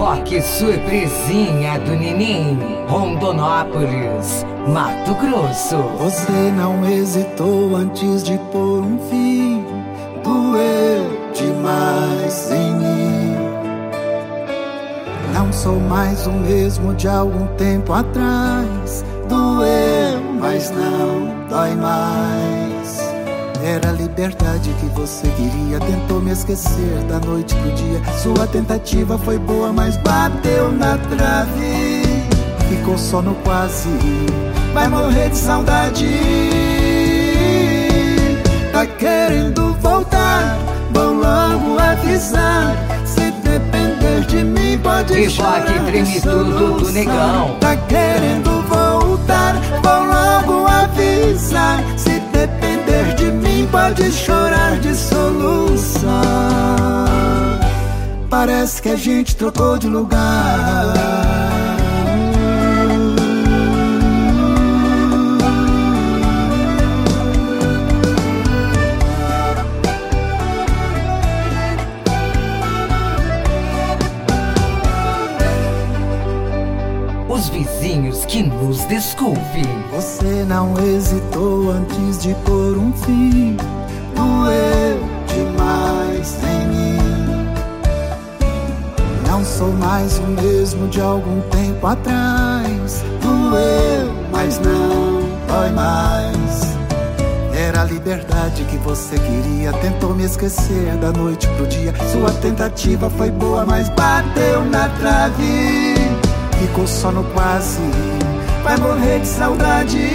Ó, que surpresinha do Ninim, Rondonópolis, Mato Grosso. Você não hesitou antes de pôr um fim, doeu demais em mim. Não sou mais o mesmo de algum tempo atrás. Doeu, mas não dói mais. Era a liberdade que você queria. Tentou me esquecer da noite pro dia. Sua tentativa foi boa, mas bateu na trave. Ficou só no quase. Vai morrer de saudade. Tá querendo voltar? Vou logo avisar. Se depender de mim, pode chorar que treme tudo do negão. Tá querendo voltar? Vou logo avisar. Se depender de mim, pode chorar de solução. Parece que a gente trocou de lugar. Os vizinhos que nos desculpem. Você não hesitou antes de pôr um fim. Doeu demais em mim. Não sou mais o mesmo de algum tempo atrás. Doeu, mas não dói mais. Era a liberdade que você queria. Tentou me esquecer da noite pro dia. Sua tentativa foi boa, mas bateu na trave. Ficou só no quase. Vai morrer de saudade.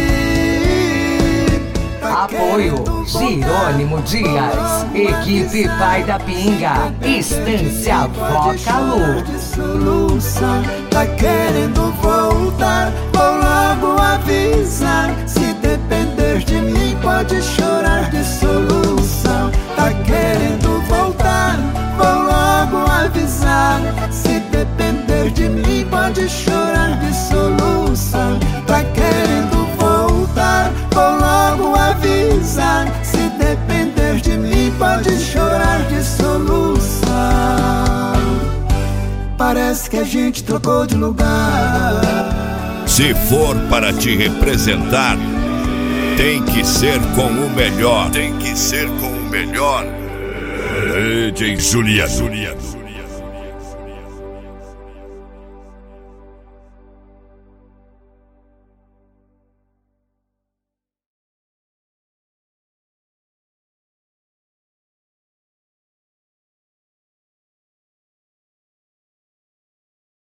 Apoio Jerônimo Dias, equipe Pai da Pinga, Estância Vocalu. Tá querendo voltar? Vou logo avisar. Se depender de mim, pode chorar de solução. Tá querendo voltar? Vou logo avisar. Se depender de mim, pode chorar de solução. Tá querendo voltar? Vou logo avisar. Se depender de mim, pode chorar de solução. Parece que a gente trocou de lugar. Se for para te representar, tem que ser com o melhor. Tem que ser com o melhor. DJ Juliano.